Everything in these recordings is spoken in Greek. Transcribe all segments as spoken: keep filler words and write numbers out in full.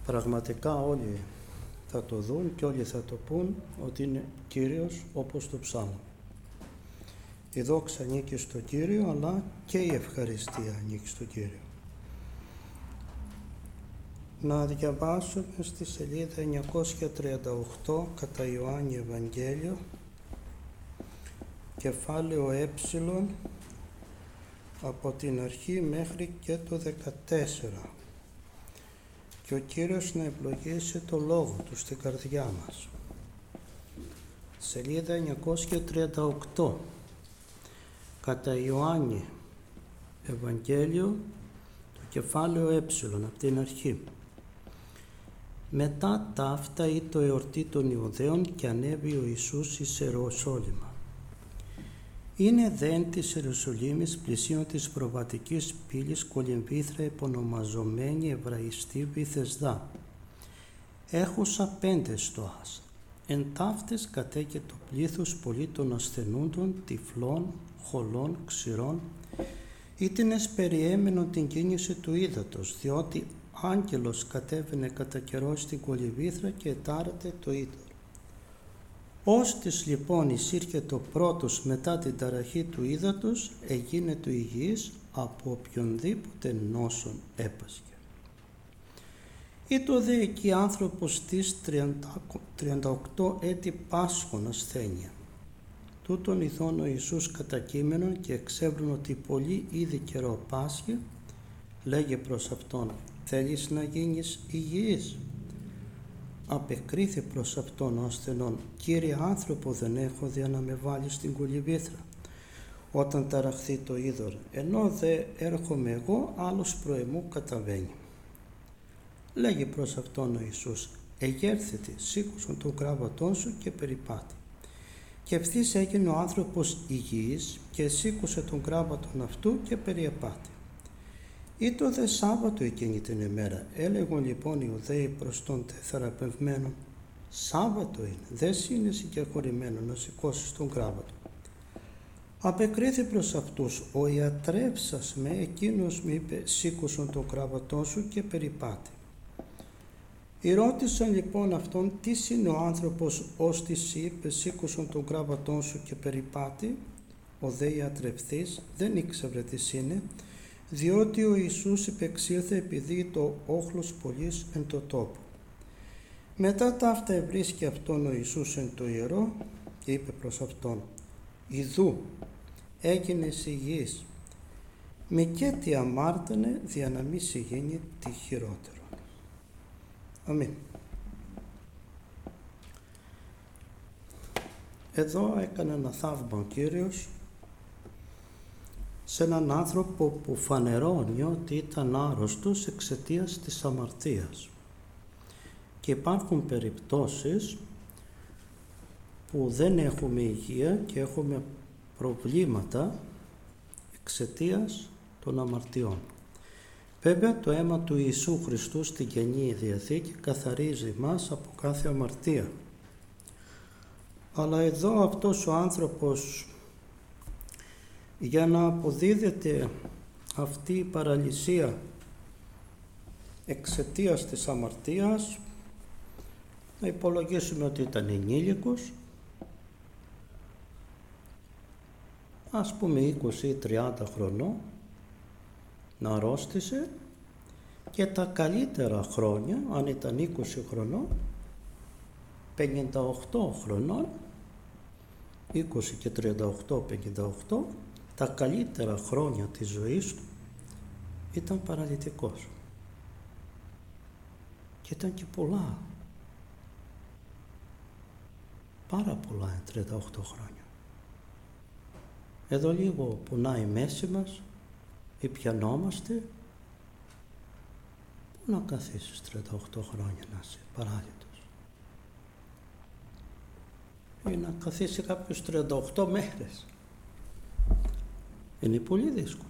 πραγματικά όλοι θα το δουν και όλοι θα το πούν ότι είναι Κύριος όπως το ψάλμα. Η δόξα ανήκει στο Κύριο, αλλά και η ευχαριστία ανήκει στο Κύριο. Να διαβάσουμε στη σελίδα εννιακόσια τριάντα οκτώ κατά Ιωάννη Ευαγγέλιο, κεφάλαιο ε, από την αρχή μέχρι και το δεκατέσσερα. Και ο Κύριος να ευλογήσει το λόγο του στην καρδιά μας. Σελίδα εννιακόσια τριάντα οκτώ κατά Ιωάννη Ευαγγέλιο, το κεφάλαιο ε, από την αρχή. Μετά ταύτα ή το εορτή των Ιουδαίων και ανέβη ο Ιησούς εις Ιεροσόλυμα. Είναι δέν της Ιεροσολύμης πλησίον της προβατικής πύλης κολυμβήθρα επωνομαζομένη Εβραϊστή Βηθεσδά. Έχουσα πέντε στοάς. Εν ταύτες κατέκε το πλήθος πολύ των ασθενούντων, τυφλών, χολών, ξηρών, ήτινες περιέμενον την κίνηση του ύδατος, διότι άγγελος κατέβαινε κατά καιρό στην κολυμβήθρα και ετάρατε το είδωρ. Ώστις λοιπόν εισήρχε το πρώτος μετά την ταραχή του ύδατος, εγίνετο υγιής από οποιονδήποτε νόσον έπασχε. Ήτο δε εκεί άνθρωπος της τριάντα οκτώ έτη πάσχων ασθένεια. Τούτον ειδών ο Ιησούς κατακείμενον και εξεύρουν ότι πολύ ήδη καιρό πάσχε, λέγε προς αυτόν, θέλεις να γίνεις υγιής? Απεκρίθη προς αυτόν ο ασθενών, Κύριε, άνθρωπο δεν έχω δια να με βάλει στην κολυμβήθρα όταν ταραχθεί το είδωρ, ενώ δε έρχομαι εγώ, άλλος προεμού καταβαίνει. Λέγει προς αυτόν ο Ιησούς, εγέρθητη, σήκωσον τον κράβατόν σου και περιπάτη. Και ευθύς έγινε ο άνθρωπος υγιής και σήκωσε τον κράβατον αυτού και περιεπάτη. Ήτο δε Σάββατο εκείνη την ημέρα. Έλεγον λοιπόν οι Ιουδαίοι προς τον θεραπευμένο, Σάββατο είναι, δε είναι συγκεχωρημένο να σηκώσεις τον κράβατο. Απεκρίθη προς αυτούς, ο ιατρεύσας με, εκείνος μου είπε, σήκωσον τον κράβατό σου και περιπάτη. Ρώτησαν λοιπόν αυτόν, τι είναι ο άνθρωπος ώστις είπε, σήκωσον τον κράβατό σου και περιπάτη? Ο δε ιατρευθής δεν ήξερε τι είναι, διότι ο Ιησούς υπεξήλθε επειδή το όχλος πολλής εν το τόπο. Μετά ταύτα ευρίσκει αυτόν ο Ιησούς εν το ιερό και είπε προς αυτόν, «Ιδού, έγινες υγιής, με και τι αμάρτανε δια να μη σε γίνει τι χειρότερο». Αμήν. Εδώ έκανε ένα θαύμα ο Κύριος σε έναν άνθρωπο που φανερώνει ότι ήταν άρρωστος εξαιτίας της αμαρτίας. Και υπάρχουν περιπτώσεις που δεν έχουμε υγεία και έχουμε προβλήματα εξαιτίας των αμαρτιών. Βέβαια το αίμα του Ιησού Χριστού στην Καινή Διαθήκη καθαρίζει μας από κάθε αμαρτία. Αλλά εδώ αυτός ο άνθρωπος, για να αποδίδεται αυτή η παραλυσία εξαιτίας της αμαρτίας, να υπολογίσουμε ότι ήταν ενήλικος, ας πούμε είκοσι ή τριάντα χρονών, να αρρώστησε και τα καλύτερα χρόνια, αν ήταν είκοσι χρονών, πενήντα οκτώ χρονών, είκοσι και τριάντα οκτώ, πενήντα οκτώ, τα καλύτερα χρόνια της ζωής του ήταν παραλυτικός. Και ήταν και πολλά. Πάρα πολλά, τριάντα οκτώ χρόνια. Εδώ λίγο πονάει η μέση μας, ή πιανόμαστε. Πού να καθίσεις τριάντα οκτώ χρόνια να είσαι παράλυτος? Ή να καθίσει κάποιος τριάντα οκτώ μέρες. Είναι πολύ δύσκολο.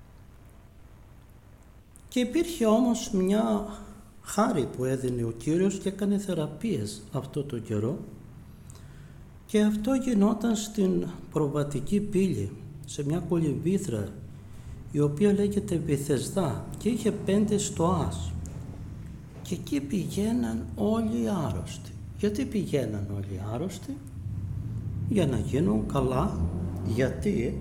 Και υπήρχε όμως μια χάρη που έδινε ο Κύριος και έκανε θεραπείες αυτό το καιρό, και αυτό γινόταν στην προβατική πύλη, σε μια κολυμβήθρα η οποία λέγεται Βηθεσδά και είχε πέντε στοάς. Και εκεί πηγαίναν όλοι οι άρρωστοι. Γιατί πηγαίναν όλοι οι άρρωστοι? Για να γίνουν καλά. Γιατί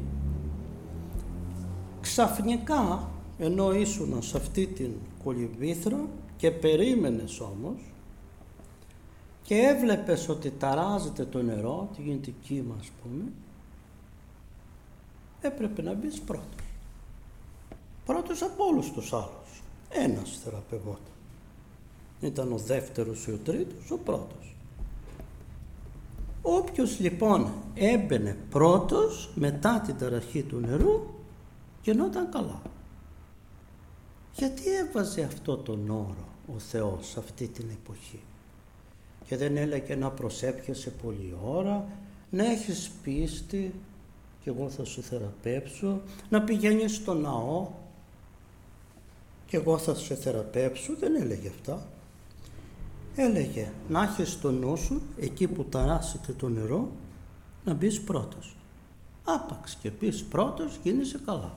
ξαφνικά, ενώ ήσουν σε αυτή την κολυμβήθρα και περίμενες όμως και έβλεπες ότι ταράζεται το νερό, τη γίνεται κύμα ας πούμε, έπρεπε να μπεις πρώτος. Πρώτος από όλους τους άλλους. Ένας θεραπευόταν. Ήταν ο δεύτερος ή ο τρίτος, ο πρώτος. Όποιος λοιπόν έμπαινε πρώτος μετά την ταραχή του νερού γινόταν καλά. Γιατί έβαζε αυτό τον όρο ο Θεός σε αυτή την εποχή? Και δεν έλεγε να προσεύχεσαι πολλή ώρα, να έχεις πίστη και εγώ θα σου θεραπεύσω, να πηγαίνεις στο ναό και εγώ θα σε θεραπεύσω? Δεν έλεγε αυτά. Έλεγε να έχεις στο νου σου, εκεί που ταράσσεται το νερό, να μπεις πρώτος. Άπαξ και μπεις πρώτος, γίνεσαι καλά.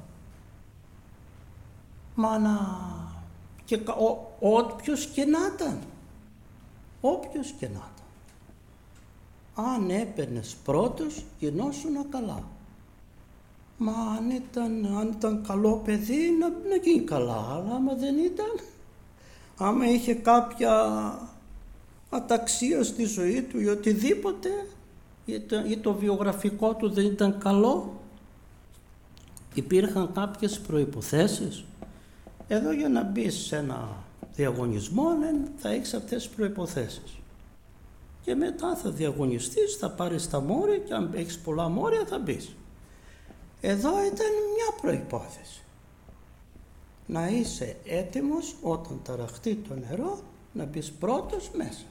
Μα να... και ο, όποιος και να ήταν, όποιος και να ήταν. Αν έπαιρνες πρώτος, γινόσουνα καλά. Μα αν ήταν, αν ήταν καλό παιδί, να, να γίνει καλά. Αλλά άμα δεν ήταν, άμα είχε κάποια αταξία στη ζωή του ή οτιδήποτε, ή το, ή το βιογραφικό του δεν ήταν καλό, υπήρχαν κάποιες προϋποθέσεις. Εδώ για να μπεις σε ένα διαγωνισμό θα έχεις αυτές τις προϋποθέσεις. Και μετά θα διαγωνιστείς, θα πάρεις τα μόρια και αν έχεις πολλά μόρια θα μπεις. Εδώ ήταν μια προϋπόθεση. Να είσαι έτοιμος όταν ταραχτεί το νερό να μπεις πρώτος μέσα.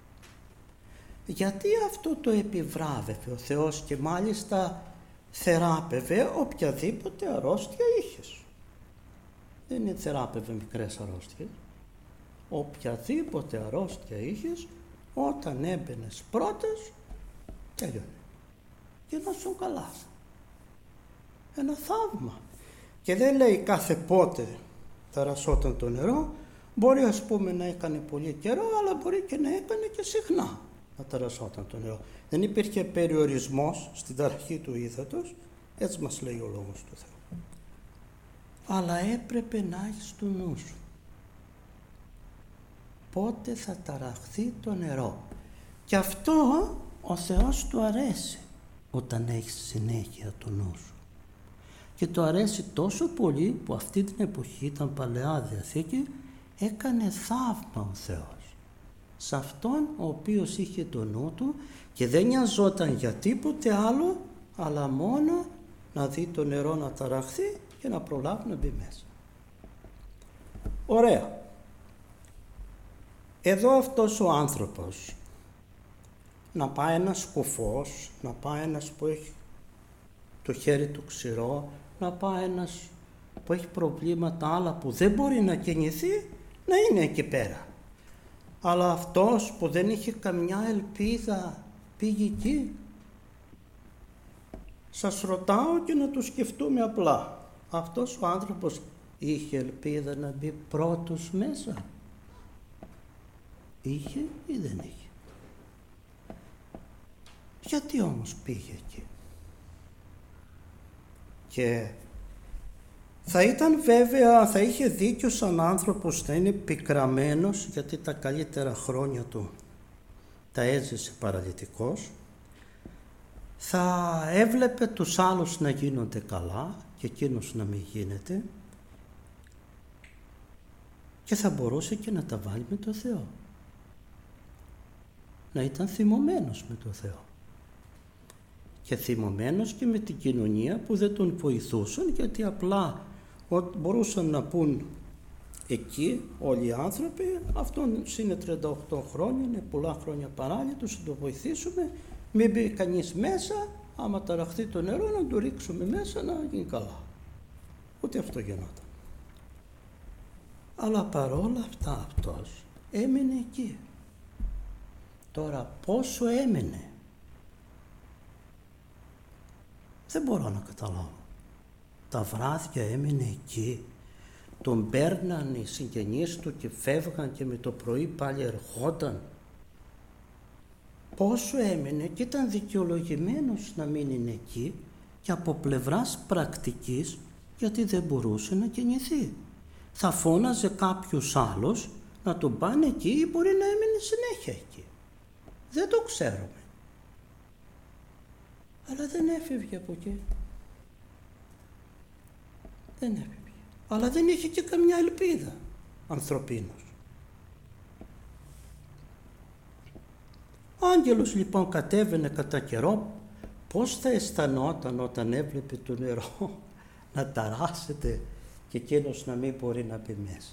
Γιατί αυτό το επιβράβευε ο Θεός και μάλιστα θεράπευε οποιαδήποτε αρρώστια είχες. Δεν είναι θεράπευε μικρές αρρώστιες. Οποιαδήποτε αρρώστια είχες, όταν έμπαινες πρώτος, τέλειωνε. Γινόσουν καλά. Ένα θαύμα. Και δεν λέει κάθε πότε ταρασσόταν το νερό. Μπορεί ας πούμε να έκανε πολύ καιρό, αλλά μπορεί και να έκανε και συχνά να ταρασσόταν το νερό. Δεν υπήρχε περιορισμός στην ταραχή του ύδατος, έτσι μας λέει ο λόγος του Θεού. Αλλά έπρεπε να έχεις στο νου σου πότε θα ταραχθεί το νερό. Και αυτό ο Θεός του αρέσει όταν έχεις συνέχεια το νου σου. Και το αρέσει τόσο πολύ που αυτή την εποχή, ήταν Παλαιά Διαθήκη, έκανε θαύμα ο Θεός σε αυτόν ο οποίος είχε το νου του και δεν νοιαζόταν για τίποτε άλλο, αλλά μόνο να δει το νερό να ταραχθεί και να προλάβει να μπει μέσα. Ωραία. Εδώ αυτός ο άνθρωπος, να πάει ένας κουφός, να πάει ένας που έχει το χέρι του ξηρό, να πάει ένας που έχει προβλήματα άλλα που δεν μπορεί να κινηθεί, να είναι εκεί πέρα. Αλλά αυτός που δεν είχε καμιά ελπίδα πήγε εκεί. Σας ρωτάω και να το σκεφτούμε απλά. Αυτός ο άνθρωπος είχε ελπίδα να μπει πρώτος μέσα? Είχε ή δεν είχε? Γιατί όμως πήγε εκεί? Και θα ήταν βέβαια, θα είχε δίκιο σαν άνθρωπος να είναι πικραμένος, γιατί τα καλύτερα χρόνια του τα έζησε παραλυτικός. Θα έβλεπε τους άλλους να γίνονται καλά και εκείνος να μην γίνεται και θα μπορούσε και να τα βάλει με το Θεό. Να ήταν θυμωμένος με το Θεό. Και θυμωμένος και με την κοινωνία που δεν τον βοηθούσαν, γιατί απλά μπορούσαν να πούν εκεί όλοι οι άνθρωποι, αυτόν είναι τριάντα οκτώ χρόνια, είναι πολλά χρόνια παράλυτος, να το βοηθήσουμε, μην μπει κανείς μέσα, άμα ταραχθεί το νερό να το ρίξουμε μέσα να γίνει καλά. Ούτε αυτό γινόταν. Αλλά παρόλα αυτά αυτός έμεινε εκεί. Τώρα πόσο έμεινε δεν μπορώ να καταλάβω. Τα βράδια έμεινε εκεί, τον παίρναν οι συγγενείς του και φεύγαν και με το πρωί πάλι ερχόταν. Πόσο έμενε και ήταν δικαιολογημένος να μην είναι εκεί και από πλευράς πρακτικής, γιατί δεν μπορούσε να κινηθεί. Θα φώναζε κάποιος άλλος να τον πάνε εκεί ή μπορεί να έμενε συνέχεια εκεί. Δεν το ξέρουμε. Αλλά δεν έφευγε από εκεί. Δεν έφευγε. Αλλά δεν είχε και καμιά ελπίδα ανθρωπίνος. Ο άγγελος λοιπόν κατέβαινε κατά καιρό. Πώς θα αισθανόταν όταν έβλεπε το νερό να ταράσσεται και εκείνος να μην μπορεί να μπει μέσα.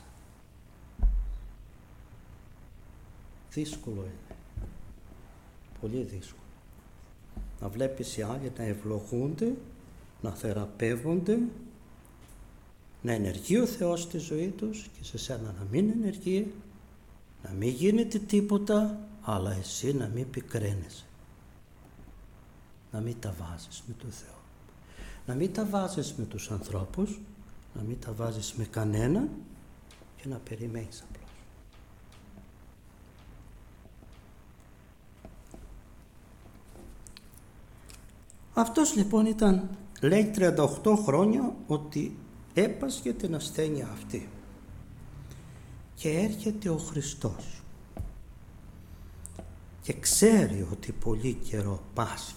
Δύσκολο είναι. Πολύ δύσκολο. Να βλέπεις οι άλλοι να ευλογούνται, να θεραπεύονται, να ενεργεί ο Θεός στη ζωή τους και σε σένα να μην ενεργεί, να μην γίνεται τίποτα, αλλά εσύ να μην πικραίνεσαι. Να μην τα βάζεις με τον Θεό. Να μην τα βάζεις με τους ανθρώπους, να μην τα βάζεις με κανέναν και να περιμένεις απλώς. Αυτός λοιπόν ήταν, λέει, τριάντα οκτώ χρόνια ότι έπασχε την ασθένεια αυτή. Και έρχεται ο Χριστός και ξέρει ότι πολύ καιρό πάσχει.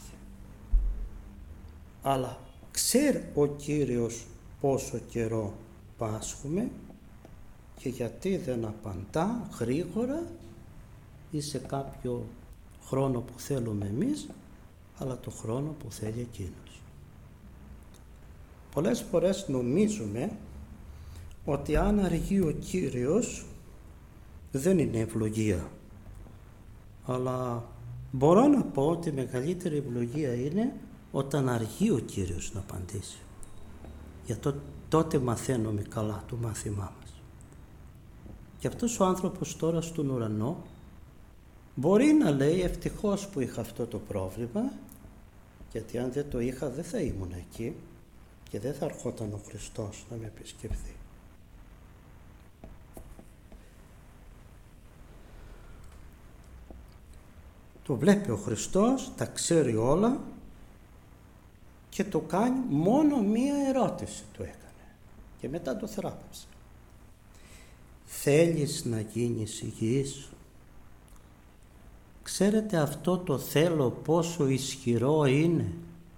Αλλά ξέρει ο Κύριος πόσο καιρό πάσχουμε και γιατί δεν απαντά γρήγορα ή σε κάποιο χρόνο που θέλουμε εμείς, αλλά το χρόνο που θέλει εκείνος. Πολλές φορές νομίζουμε ότι αν αργεί ο Κύριος δεν είναι ευλογία. Αλλά μπορώ να πω ότι η μεγαλύτερη ευλογία είναι όταν αργεί ο Κύριος να απαντήσει. Για το, τότε μαθαίνουμε καλά το μάθημά μας. Και αυτός ο άνθρωπος τώρα στον ουρανό μπορεί να λέει ευτυχώς που είχα αυτό το πρόβλημα, γιατί αν δεν το είχα δεν θα ήμουν εκεί και δεν θα ερχόταν ο Χριστός να με επισκεφθεί. Το βλέπει ο Χριστός, τα ξέρει όλα και το κάνει, μόνο μία ερώτηση του έκανε και μετά το θεράπευσε. Θέλεις να γίνεις υγιής? Ξέρετε αυτό το θέλω πόσο ισχυρό είναι?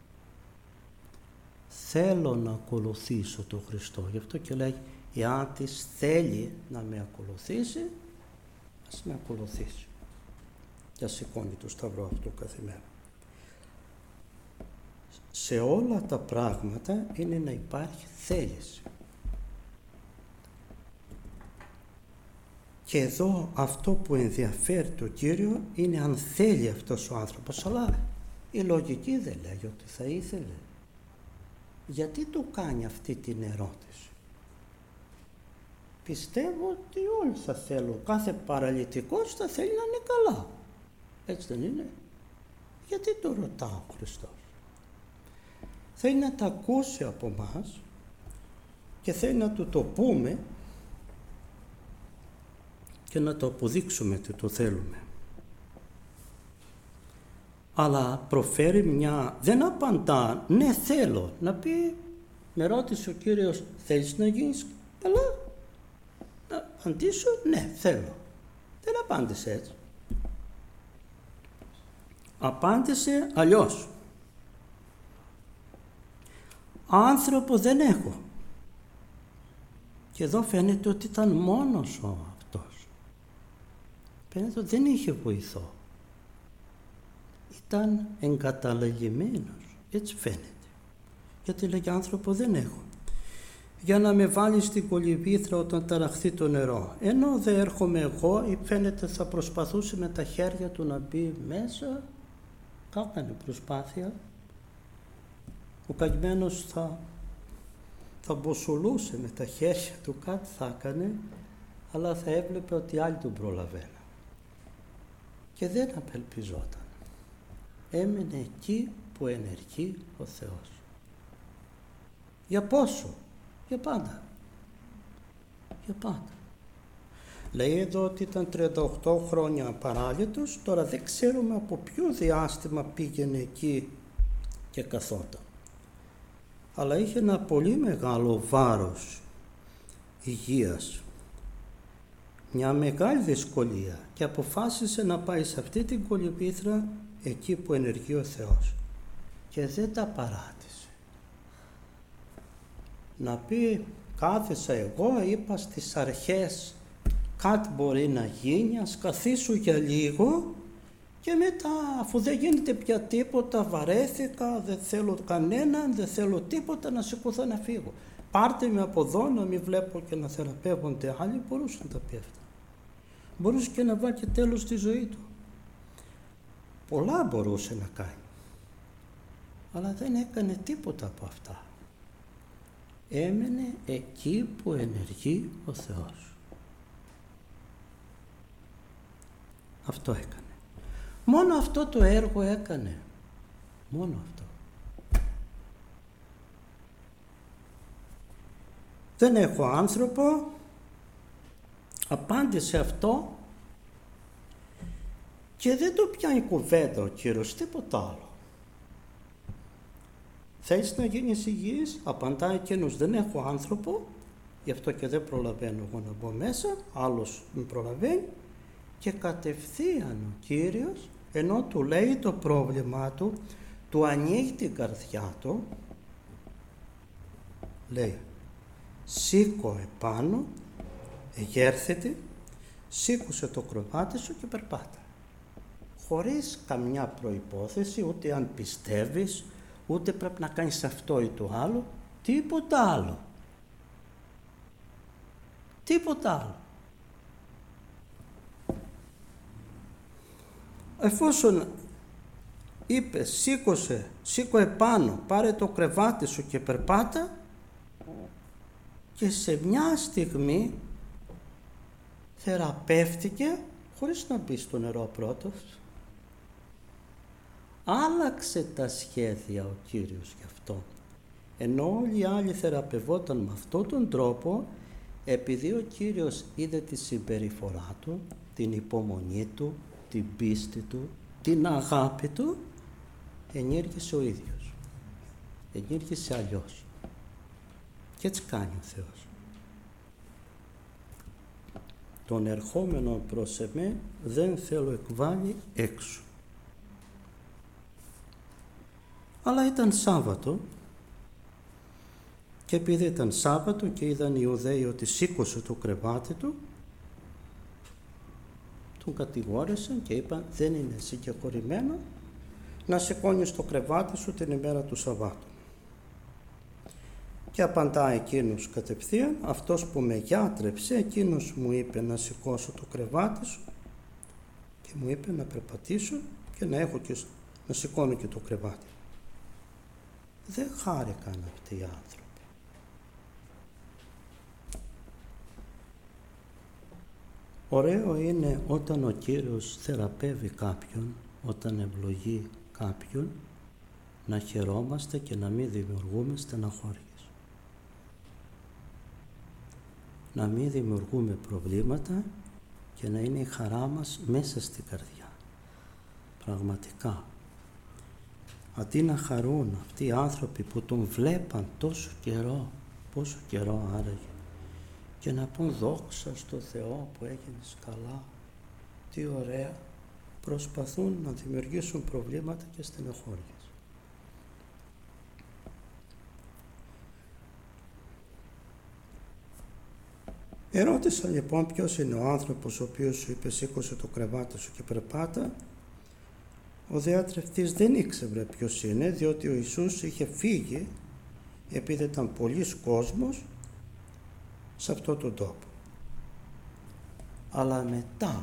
Θέλω να ακολουθήσω τον Χριστό. Γι' αυτό και λέει, εάν της θέλει να με ακολουθήσει, ας με ακολουθήσει. Και ας σηκώνει το σταυρό αυτό κάθε μέρα. Σε όλα τα πράγματα είναι να υπάρχει θέληση. Και εδώ αυτό που ενδιαφέρει τον Κύριο είναι αν θέλει αυτός ο άνθρωπος, αλλά η λογική δεν λέει ότι θα ήθελε. Γιατί του κάνει αυτή την ερώτηση? Πιστεύω ότι όλοι θα θέλουν, κάθε παραλυτικός θα θέλει να είναι καλά. Έτσι δεν είναι? Γιατί το ρωτά ο Χριστός? Θέλει να τα ακούσει από μας και θέλει να του το πούμε και να το αποδείξουμε ότι το θέλουμε. Αλλά προφέρει μια, δεν απαντά, ναι θέλω, να πει, με ρώτησε ο Κύριος, θέλεις να γίνεις καλά? Να απαντήσω, ναι θέλω. Δεν απάντησε έτσι. Απάντησε αλλιώς. Άνθρωπο δεν έχω. Και εδώ φαίνεται ότι ήταν μόνος ο αυτός. Φαίνεται ότι δεν είχε βοηθό. Ήταν εγκαταλελειμμένος. Έτσι φαίνεται. Γιατί λέγει άνθρωπο δεν έχω. Για να με βάλει στην κολυβήθρα όταν ταραχθεί το νερό. Ενώ δεν έρχομαι εγώ, φαίνεται θα προσπαθούσε με τα χέρια του να μπει μέσα. Κάκανε προσπάθεια. Ο καημένος θα, θα μποσουλούσε με τα χέρια του, κάτι θα έκανε, αλλά θα έβλεπε ότι άλλοι τον προλαβαίναν. Και δεν απελπιζόταν. Έμενε εκεί που ενεργεί ο Θεός. Για πόσο? Για πάντα. για πάντα. Λέει εδώ ότι ήταν τριάντα οκτώ χρόνια παράλυτος, τώρα δεν ξέρουμε από ποιο διάστημα πήγαινε εκεί και καθόταν. Αλλά είχε ένα πολύ μεγάλο βάρος υγείας, μια μεγάλη δυσκολία και αποφάσισε να πάει σε αυτή την κολυμβήθρα εκεί που ενεργεί ο Θεός και δεν τα παράτησε. Να πει κάθεσα εγώ, είπα στις αρχές κάτι μπορεί να γίνει, ας καθίσου για λίγο και μετά αφού δεν γίνεται πια τίποτα, βαρέθηκα, δεν θέλω κανέναν, δεν θέλω τίποτα, να σηκωθώ να φύγω. Πάρτε με από εδώ να μην βλέπω και να θεραπεύονται άλλοι, μπορούσε να τα πει αυτά. Μπορούσε και να βάλει και τέλος στη ζωή του. Πολλά μπορούσε να κάνει. Αλλά δεν έκανε τίποτα από αυτά. Έμενε εκεί που ενεργεί ο Θεός. Αυτό έκανε. Μόνο αυτό το έργο έκανε. Μόνο αυτό. Δεν έχω άνθρωπο. Απάντησε αυτό και δεν το πιάνει κουβέντα ο Κύριος, τίποτα άλλο. Θέλεις να γίνεις υγιής? Απαντάει εκείνος, δεν έχω άνθρωπο, γι' αυτό και δεν προλαβαίνω εγώ να μπω μέσα, άλλος με προλαβαίνει. Και κατευθείαν ο Κύριος, ενώ του λέει το πρόβλημά του, του ανοίγει την καρδιά του, λέει σήκω επάνω, εγέρθητη, σήκωσε το κρεβάτι σου και περπάτα. Χωρίς καμιά προϋπόθεση, ούτε αν πιστεύεις, ούτε πρέπει να κάνεις αυτό ή το άλλο, τίποτα άλλο. Τίποτα άλλο. Εφόσον είπε σήκωσε, σήκω επάνω, πάρε το κρεβάτι σου και περπάτα, και σε μια στιγμή θεραπεύτηκε χωρίς να μπει στο νερό πρώτος. Άλλαξε τα σχέδια ο Κύριος γι' αυτό. Ενώ όλοι οι άλλοι θεραπευόταν με αυτόν τον τρόπο, επειδή ο Κύριος είδε τη συμπεριφορά του, την υπομονή του, την πίστη του, την αγάπη του, ενήργησε ο ίδιος. Ενήργησε αλλιώς. Και έτσι κάνει ο Θεός. Τον ερχόμενο προς εμέ δεν θέλω εκβάλει έξω. Αλλά ήταν Σάββατο και επειδή ήταν Σάββατο και είδαν οι Ιουδαίοι ότι σήκωσε το κρεβάτι του, τον κατηγόρησαν και είπαν δεν είναι συγκεκριμένο να σηκώνεις το κρεβάτι σου την ημέρα του Σαββάτου. Και απαντά εκείνος κατευθείαν, αυτός που με γιάτρεψε, εκείνος μου είπε να σηκώσω το κρεβάτι σου και μου είπε να περπατήσω και να έχω και να σηκώνω και το κρεβάτι. Δεν χάρηκαν αυτοί οι άνθρωποι. Ωραίο είναι όταν ο Κύριος θεραπεύει κάποιον, όταν ευλογεί κάποιον, να χαιρόμαστε και να μην δημιουργούμε στεναχώριες. Να μην δημιουργούμε προβλήματα και να είναι η χαρά μας μέσα στην καρδιά. Πραγματικά. Αντί να χαρούν αυτοί οι άνθρωποι που τον βλέπαν τόσο καιρό, πόσο καιρό άραγε, και να πούν δόξα στο Θεό που έγινες καλά, τι ωραία, προσπαθούν να δημιουργήσουν προβλήματα και στεναχώριες. Ερώτησα λοιπόν ποιος είναι ο άνθρωπος ο οποίος σου είπε σήκωσε το κρεβάτι σου και περπάτα. Ο διατρευτής δεν ήξερε ποιος είναι, διότι ο Ιησούς είχε φύγει επειδή ήταν πολλής κόσμος σε αυτόν τον τόπο. Αλλά μετά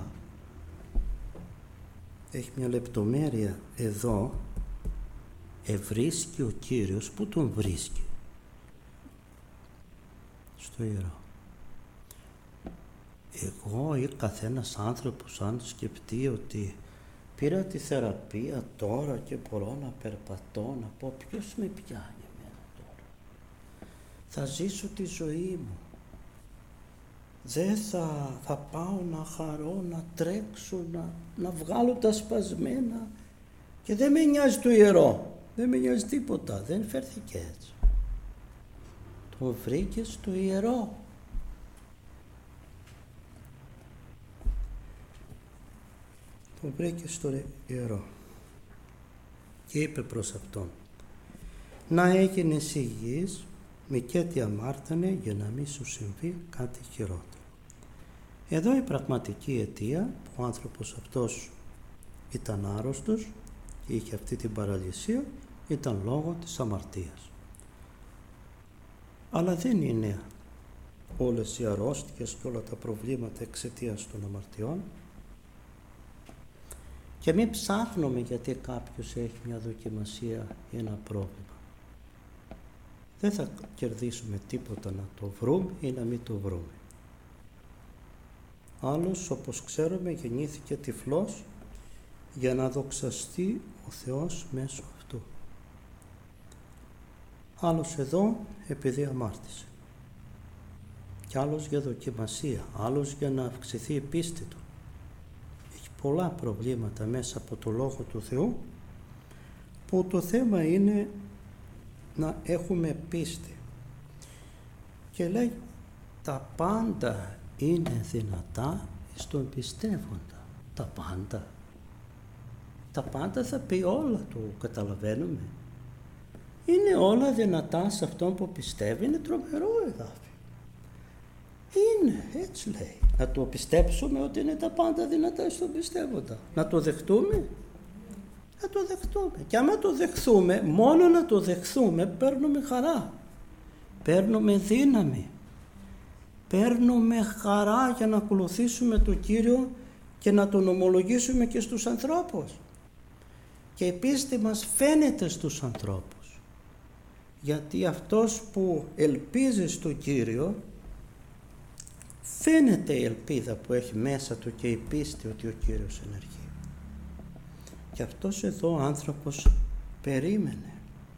έχει μια λεπτομέρεια εδώ, ευρίσκει ο Κύριος. Πού τον βρίσκει? Στο ιερό. Εγώ ή καθένας άνθρωπος αν σκεφτεί ότι πήρα τη θεραπεία τώρα και μπορώ να περπατώ, να πω ποιος με πιάνει εμένα τώρα, θα ζήσω τη ζωή μου. Δεν θα, θα πάω να χαρώ, να τρέξω, να, να βγάλω τα σπασμένα και δεν με νοιάζει το ιερό, δεν με νοιάζει τίποτα, δεν φέρθηκε έτσι. Το βρήκε στο ιερό. Το βρήκε στο ιερό και είπε προς αυτόν, να έγινες υγιής, μη και τι αμάρτανε για να μην σου συμβεί κάτι χειρότερο. Εδώ η πραγματική αιτία που ο άνθρωπος αυτός ήταν άρρωστος και είχε αυτή την παραλυσία ήταν λόγω της αμαρτίας. Αλλά δεν είναι όλες οι αρρώστιες και όλα τα προβλήματα εξαιτίας των αμαρτιών. Και μην ψάχνουμε γιατί κάποιος έχει μια δοκιμασία ή ένα πρόβλημα. Δεν θα κερδίσουμε τίποτα να το βρούμε ή να μην το βρούμε. Άλλος, όπως ξέρουμε, γεννήθηκε τυφλός για να δοξαστεί ο Θεός μέσω αυτού. Άλλος εδώ επειδή αμάρτησε. Κι άλλος για δοκιμασία, άλλος για να αυξηθεί η πίστη του. Έχει πολλά προβλήματα μέσα από το Λόγο του Θεού, που το θέμα είναι να έχουμε πίστη. Και λέει, τα πάντα είναι δυνατά στον πιστεύοντα. Τα πάντα. Τα πάντα θα πει όλα, το καταλαβαίνουμε. Είναι όλα δυνατά σε αυτόν που πιστεύει, είναι τρομερό εδάφιο. Είναι, έτσι λέει. Να το πιστέψουμε ότι είναι τα πάντα δυνατά στον πιστεύοντα. Να το δεχτούμε. Να το δεχτούμε. Και άμα το δεχθούμε, μόνο να το δεχθούμε, παίρνουμε χαρά. Παίρνουμε δύναμη. Παίρνουμε χαρά για να ακολουθήσουμε τον Κύριο και να τον ομολογήσουμε και στους ανθρώπους. Και η πίστη μας φαίνεται στους ανθρώπους. Γιατί αυτός που ελπίζει στον Κύριο, φαίνεται η ελπίδα που έχει μέσα του και η πίστη ότι ο Κύριος ενεργεί. Και αυτός εδώ ο άνθρωπος περίμενε.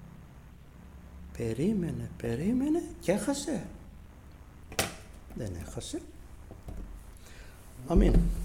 Περίμενε, περίμενε και έχασε. Δεν έχασε. Αμήν.